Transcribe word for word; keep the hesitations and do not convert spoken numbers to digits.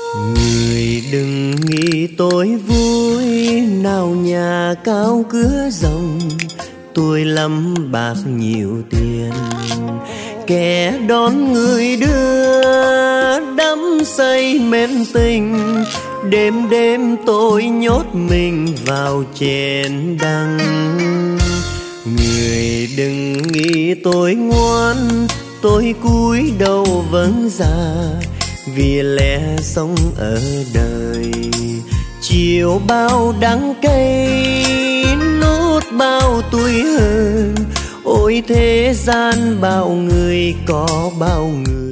Người đừng nghĩ tôi vui, nào nhà cao cửa rộng, tôi lắm bạc nhiều tiền. Kẻ đón người đưa đắm say mến tình, đêm đêm tôi nhốt mình vào chén đắng. Người đừng nghĩ tôi ngoan, tôi cúi đầu vâng dạ, vì lẽ sống ở đời chiều bao đắng cay, nốt bao tuổi hờn. Ôi thế gian bao người có bao người